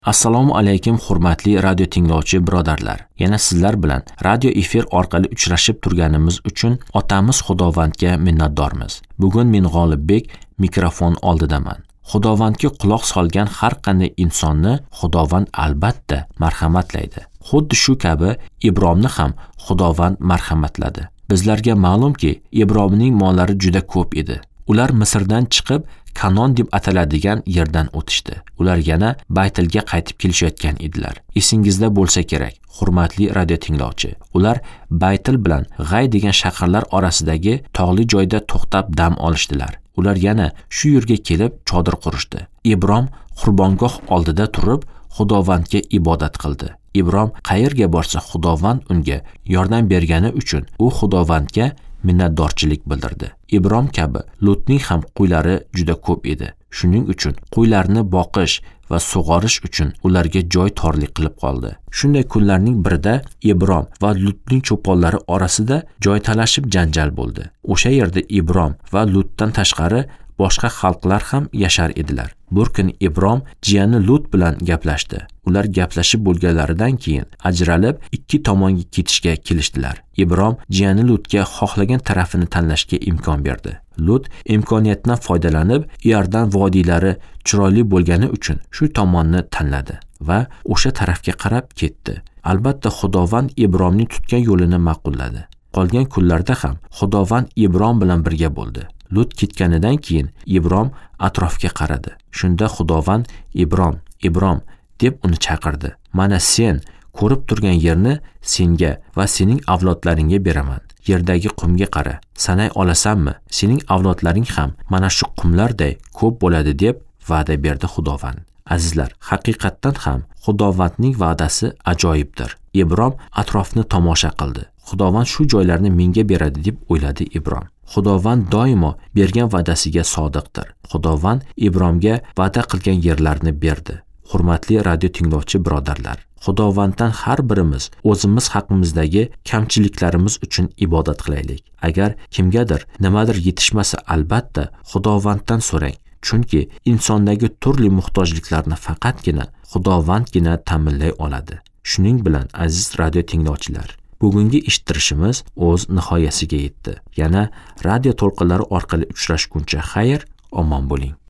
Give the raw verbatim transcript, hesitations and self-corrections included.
Assalomu alaykum hurmatli radio tinglovchi birodarlar. Yana sizlar bilan radio efir orqali uchrashib turganimiz uchun Otamiz Xudovandga minnatdormiz. Bugun men G'olibbek mikrofon oldidaman. Xudovandga quloq solgan har qanday insonni Xudovand albatta marhamatlaydi. Xuddi shu kabi Ibromni ham Xudovand marhamatladi. Bizlarga ma'lumki, Ibromning mollari juda ko'p edi. Ular Misrdan chiqib Kanon deb ataladigan yerdan o'tishdi. Ular yana Baytilga qaytib kelishayotgan edilar. Esingizda bo'lsa kerak, hurmatli radio tinglovchi. Ular Baytil bilan G'ay degan shaharlar orasidagi tog'li joyda to'xtab dam olishdilar. Ular yana shu yerga kelib chodir qurishdi. Ibrom qurbongoh oldida turib Xudovandga ibodat qildi. Ibrom qayerga borsa Xudovand unga yordam bergani uchun u Xudovandga minnatdorchilik bildirdi. Ibrom kabi Lutning ham qo'ylari juda ko'p edi. Shuning uchun qo'ylarni boqish va sug'orish uchun ularga joy torlik qilib qoldi. Shunday kunlarning birida Ibrom va Lutning cho'ponlari orasida joy talashib janjal bo'ldi. O'sha yerda Ibrom va Lutdan tashqari boshqa xalqlar ham yashar edilar. Bir kun Ibrom jiyani Lut bilan gaplashdi. Ular gaplashib bo'lganlaridan keyin ajralib ikki tomonga ketishga kelishdilar. Ibrom jiyani Lutga xohlagan tarafini tanlashga imkon berdi. Lut imkoniyatdan foydalanib Iordan vodiylari chiroyli bo'lgani uchun shu tomonni tanladi va o'sha tarafga qarab ketdi. Albatta Xudovand Ibromning tutgan yo'lini ma'qulladi. Qolgan kunlarda ham Xudovand Ibrom bilan birga bo'ldi. Lut ketganidan keyin Ibrom atrofga qaradi. Shunda Xudovand Ibrom, Ibrom deb uni chaqirdi. Mana sen ko'rib turgan yerni senga va sening avlodlaringga beraman. Yerdagi qumga qara. Sanay olasanmi? Sening avlodlaring ham mana shu qumlarday ko'p bo'ladi deb va'da berdi Xudovand. Azizlar, haqiqatdan ham Xudovandning va'dasi ajoyibdir. Ibrom atrofni tomosha qildi. Xudovand shu joylarni menga beradi deb o'yladi Ibrom. Xudovand doimo bergan va'dasiga sodiqdir. Xudovand Ibromga va'da qilgan yerlarni berdi. Hurmatli radio tinglovchi birodarlar, Xudovanddan har birimiz o'zimiz haqimizdagi kamchiliklarimiz uchun ibodat qilaylik. Agar kimgadir nimadir yetishmasa, albatta Xudovanddan so'rang. Chunki insondagi turli muhtojliklarni faqatgina Xudovandgina ta'minlay oladi. Shuning bilan aziz radio tinglovchilar, bugungi eshittirishimiz o'z nihoyasiga yetdi. Yana radio to'lqinlari orqali uchrashguncha xayr, omon bo'ling.